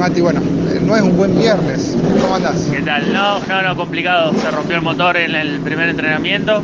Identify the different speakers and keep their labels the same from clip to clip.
Speaker 1: Mati, bueno, no es un buen viernes. ¿Cómo andás?
Speaker 2: ¿Qué tal? No, complicado. Se rompió el motor en el primer entrenamiento.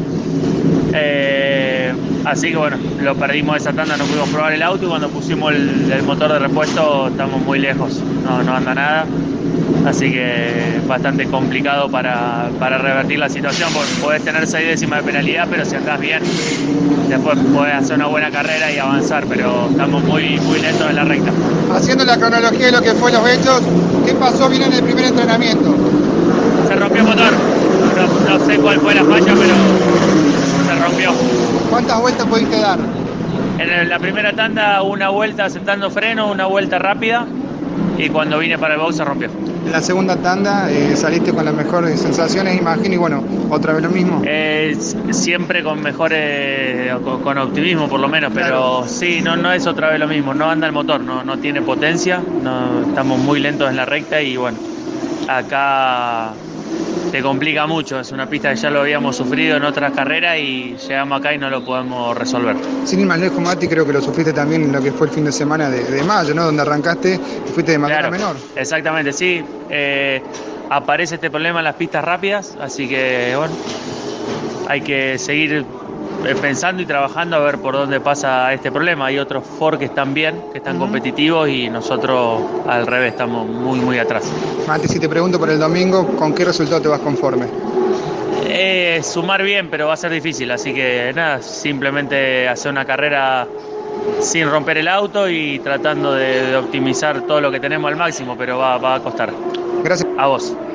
Speaker 2: Así que bueno, lo perdimos esa tanda, no pudimos probar el auto y cuando pusimos el motor de repuesto estamos muy lejos, no anda nada. Así que bastante complicado para revertir la situación, porque podés tener 6 décimas de penalidad, pero si andás bien, después podés hacer una buena carrera y avanzar, pero estamos muy lentos en la recta.
Speaker 1: Haciendo la cronología de lo que fue los hechos, ¿qué pasó bien en el primer entrenamiento?
Speaker 2: Se rompió el motor, no sé cuál fue la falla, pero se rompió.
Speaker 1: ¿Cuántas vueltas pudiste dar?
Speaker 2: En la primera tanda una vuelta sentando freno, una vuelta rápida, y cuando vine para el box se rompió.
Speaker 1: En la segunda tanda saliste con las mejores sensaciones, imagino, y bueno, otra vez lo mismo.
Speaker 2: Siempre con mejores, con optimismo por lo menos, pero
Speaker 1: Claro.
Speaker 2: sí, no es otra vez lo mismo, no anda el motor, no tiene potencia, estamos muy lentos en la recta y bueno, acá te complica mucho, es una pista que ya lo habíamos sufrido en otras carreras y llegamos acá y no lo podemos resolver.
Speaker 1: Sin ir más lejos, Mati, creo que lo sufriste también en lo que fue el fin de semana de mayo, ¿no? Donde arrancaste y fuiste de manera
Speaker 2: Claro,
Speaker 1: menor.
Speaker 2: exactamente, sí. Aparece este problema en las pistas rápidas, así que bueno, hay que seguir pensando y trabajando a ver por dónde pasa este problema. Hay otros Ford que están bien, que están competitivos y nosotros al revés estamos muy atrás.
Speaker 1: Mati, si te pregunto por el domingo, ¿con qué resultado te vas conforme?
Speaker 2: Sumar bien, pero va a ser difícil, así que nada, simplemente hacer una carrera sin romper el auto y tratando de optimizar todo lo que tenemos al máximo, pero va a costar.
Speaker 1: Gracias.
Speaker 2: A vos.